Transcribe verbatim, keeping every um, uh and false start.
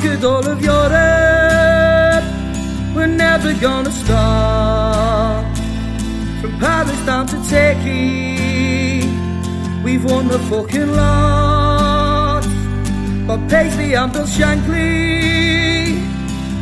conquered all of Europe. We're never gonna stop. From Paris down to Turkey, we've won the fucking lot. Bob Paisley and Bill Shankly,